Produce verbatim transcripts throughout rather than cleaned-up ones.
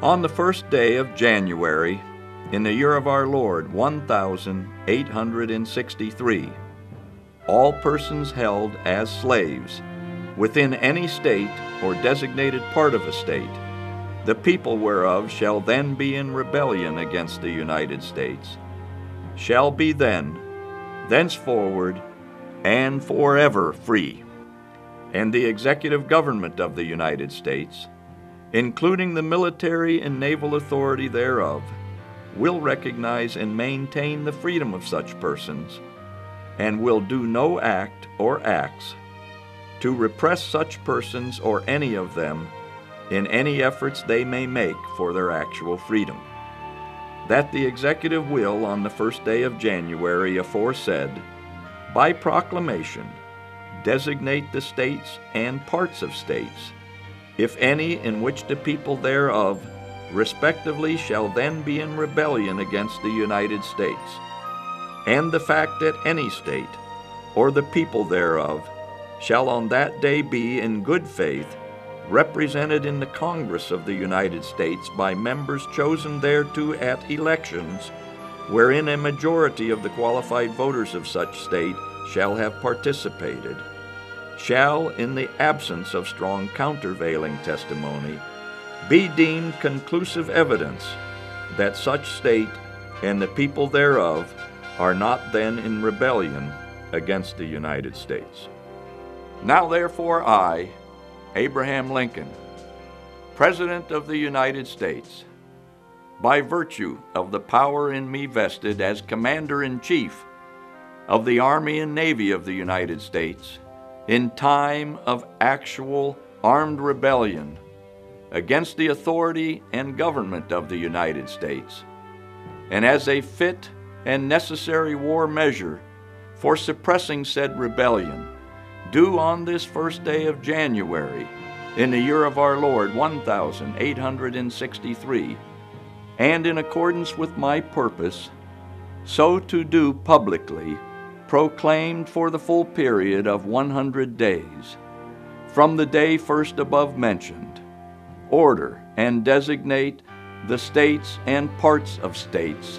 On the first day of January, in the year of our Lord, one thousand eight hundred sixty-three, all persons held as slaves within any state or designated part of a state, the people whereof shall then be in rebellion against the United States, shall be then, thenceforward, and forever free. And the executive government of the United States, including the military and naval authority thereof, will recognize and maintain the freedom of such persons, and will do no act or acts to repress such persons or any of them in any efforts they may make for their actual freedom. That the executive will, on the first day of January aforesaid, by proclamation, designate the states and parts of states, if any in which the people thereof respectively shall then be in rebellion against the United States, and the fact that any state or the people thereof shall on that day be in good faith represented in the Congress of the United States by members chosen thereto at elections, wherein a majority of the qualified voters of such state shall have participated, shall, in the absence of strong countervailing testimony, be deemed conclusive evidence that such state and the people thereof are not then in rebellion against the United States. Now therefore I, Abraham Lincoln, President of the United States, by virtue of the power in me vested as Commander-in-Chief of the Army and Navy of the United States, in time of actual armed rebellion against the authority and government of the United States, and as a fit and necessary war measure for suppressing said rebellion, do on this first day of January, in the year of our Lord one thousand eight hundred sixty-three, and in accordance with my purpose, so to do publicly, proclaimed for the full period of one hundred days, from the day first above mentioned, order and designate the states and parts of states,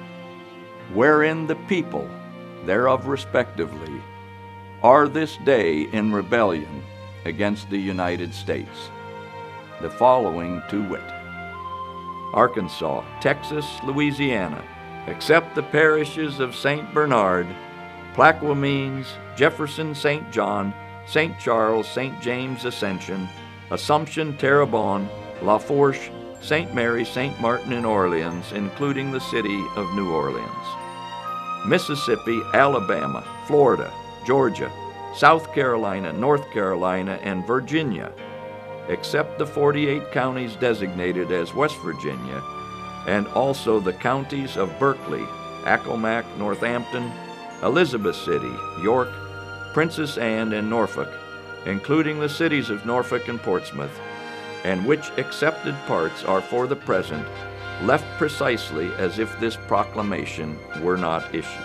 wherein the people thereof respectively are this day in rebellion against the United States, the following to wit: Arkansas, Texas, Louisiana, except the parishes of Saint Bernard, Plaquemines, Jefferson, Saint John, Saint Charles, Saint James, Ascension, Assumption, Terrebonne, La Fourche, Saint Mary, Saint Martin, and Orleans, including the city of New Orleans. Mississippi, Alabama, Florida, Georgia, South Carolina, North Carolina, and Virginia, except the forty-eight counties designated as West Virginia, and also the counties of Berkeley, Accomack, Northampton, Elizabeth City, York, Princess Anne, and Norfolk, including the cities of Norfolk and Portsmouth, and which accepted parts are for the present left precisely as if this proclamation were not issued.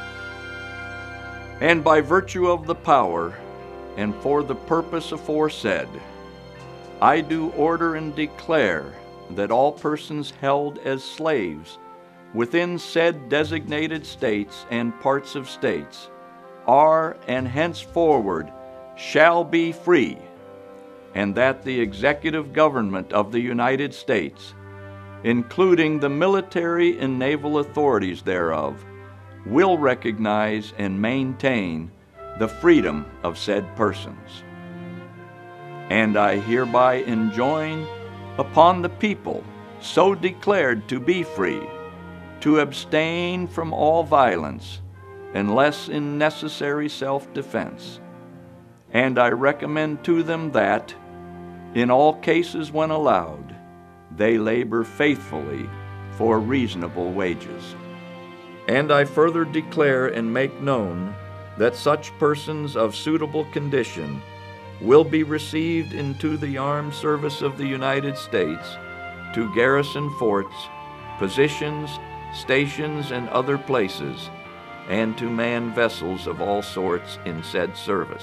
And by virtue of the power, and for the purpose aforesaid, I do order and declare that all persons held as slaves within said designated states and parts of states are and henceforward shall be free, and that the executive government of the United States, including the military and naval authorities thereof, will recognize and maintain the freedom of said persons. And I hereby enjoin upon the people so declared to be free to abstain from all violence unless in necessary self-defense. And I recommend to them that, in all cases when allowed, they labor faithfully for reasonable wages. And I further declare and make known that such persons of suitable condition will be received into the armed service of the United States to garrison forts, positions, stations, and other places, and to man vessels of all sorts in said service.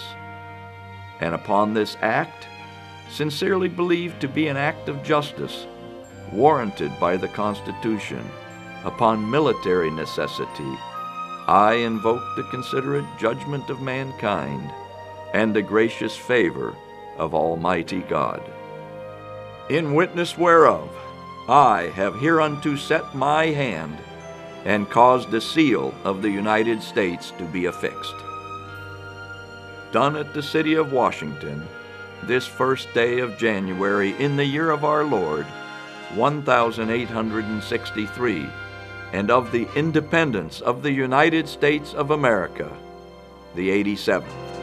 And upon this act, sincerely believed to be an act of justice, warranted by the Constitution, upon military necessity, I invoke the considerate judgment of mankind and the gracious favor of Almighty God. In witness whereof, I have hereunto set my hand and caused the seal of the United States to be affixed. Done at the city of Washington, this first day of January in the year of our Lord, one thousand eight hundred sixty-three, and of the independence of the United States of America, the eighty-seventh.